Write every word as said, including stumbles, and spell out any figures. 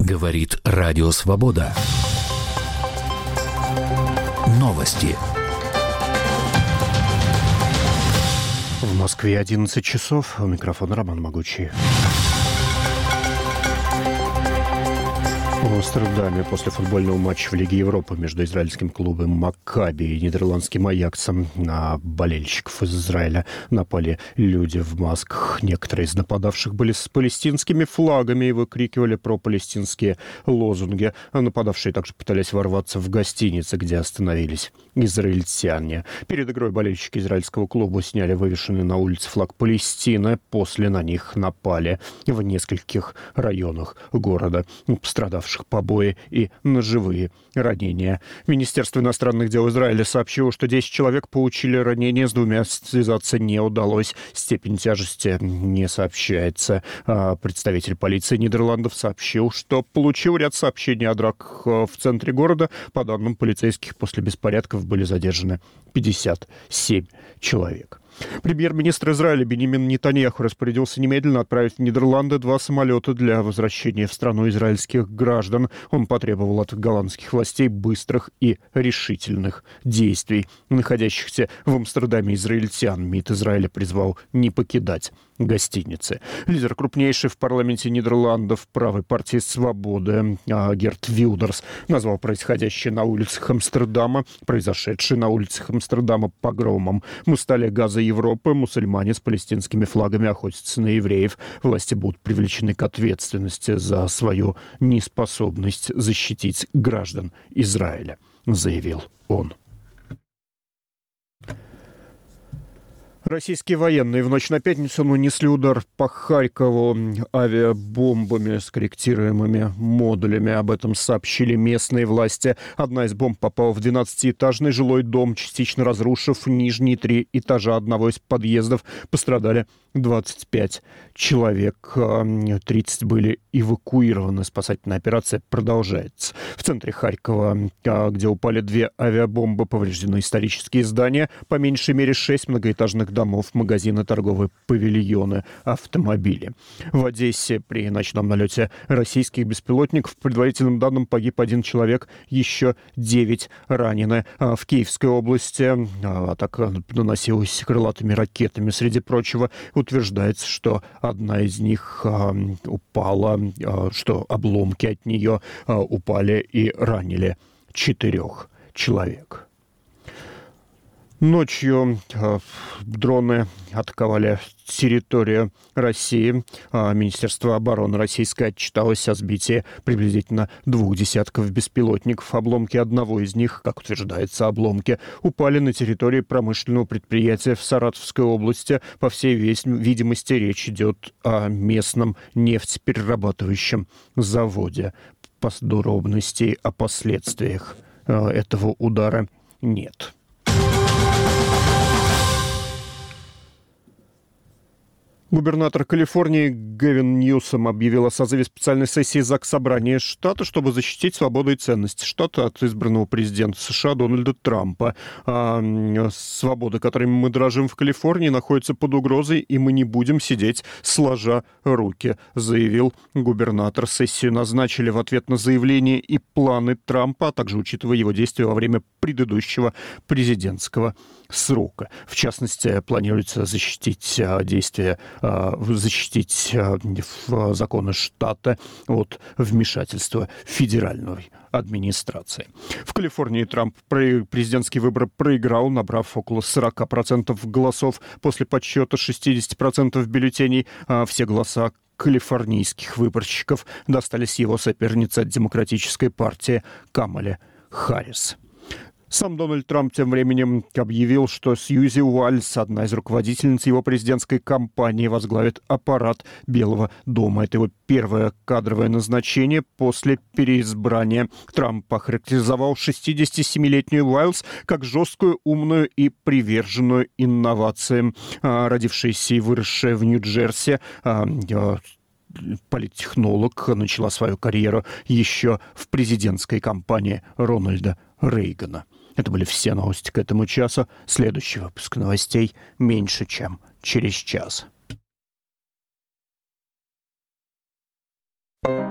Говорит Радио Свобода. Новости. В Москве одиннадцать часов. У микрофона Роман Могучий. В Амстердаме после футбольного матча в Лиге Европы между израильским клубом «Маккаби» и нидерландским «Аяксом» на болельщиков из Израиля напали люди в масках. Некоторые из нападавших были с палестинскими флагами и выкрикивали пропалестинские лозунги. А нападавшие также пытались ворваться в гостиницы, где остановились израильтяне. Перед игрой болельщики израильского клуба сняли вывешенный на улице флаг Палестины. После на них напали в нескольких районах города. Пострадавших побои и ножевые ранения. Министерство иностранных дел Израиля сообщило, что десять человек получили ранения, с двумя связаться не удалось. Степень тяжести не сообщается. А представитель полиции Нидерландов сообщил, что получил ряд сообщений о драках в центре города. По данным полицейских, после беспорядков были задержаны пятьдесят семь человек. Премьер-министр Израиля Биньямин Нетаньяху распорядился немедленно отправить в Нидерланды два самолета для возвращения в страну израильских граждан. Он потребовал от голландских властей быстрых и решительных действий. Находящихся в Амстердаме израильтян МИД Израиля призвал не покидать гостиницы. Лидер крупнейшей в парламенте Нидерландов правой партии «Свободы» Герт Вилдерс назвал происходящее на улицах Амстердама, произошедшее на улицах Амстердама погромом. Мы стали Газа Европы, мусульмане с палестинскими флагами охотятся на евреев. Власти будут привлечены к ответственности за свою неспособность защитить граждан Израиля, заявил он. Российские военные в ночь на пятницу нанесли удар по Харькову авиабомбами с корректируемыми модулями. Об этом сообщили местные власти. Одна из бомб попала в двенадцатиэтажный жилой дом, частично разрушив нижние три этажа одного из подъездов. Пострадали двадцать пять человек. тридцать были эвакуированы. Спасательная операция продолжается. В центре Харькова, где упали две авиабомбы, повреждены исторические здания, по меньшей мере шесть многоэтажных домов, магазины, торговые павильоны, автомобили. В Одессе при ночном налете российских беспилотников, по предварительным данным, погиб один человек, еще девять ранены. В Киевской области атака наносилась крылатыми ракетами. Среди прочего, утверждается, что одна из них упала, что обломки от нее упали и ранили четырех человек. Ночью э, дроны атаковали территорию России. Э, Министерство обороны российское отчиталось о сбитии приблизительно двух десятков беспилотников. Обломки одного из них, как утверждается, обломки упали на территории промышленного предприятия в Саратовской области. По всей видимости, речь идет о местном нефтеперерабатывающем заводе. Подробностей о последствиях э, этого удара нет. Губернатор Калифорнии Гэвин Ньюсом объявил о созыве специальной сессии Заксобрания штата, чтобы защитить свободу и ценности штата от избранного президента США Дональда Трампа. А свобода, которой мы дорожим в Калифорнии, находится под угрозой, и мы не будем сидеть сложа руки, заявил губернатор. Сессию назначили в ответ на заявления и планы Трампа, а также учитывая его действия во время предыдущего президентского срока. В частности, планируется защитить действия защитить законы штата от вмешательства федеральной администрации. В Калифорнии Трамп президентские выборы проиграл, набрав около сорок процентов голосов после подсчета шестьдесят процентов бюллетеней. Все голоса калифорнийских выборщиков достались его сопернице от Демократической партии Камале Харрис. Сам Дональд Трамп тем временем объявил, что Сьюзи Уайльс, одна из руководительниц его президентской кампании, возглавит аппарат Белого дома. Это его первое кадровое назначение после переизбрания. Трамп охарактеризовал шестидесятисемилетнюю Уайльс как жесткую, умную и приверженную инновациям. Родившаяся и выросшая в Нью-Джерси, политтехнолог, начала свою карьеру еще в президентской кампании Рональда Рейгана. Это были все новости к этому часу. Следующий выпуск новостей меньше, чем через час.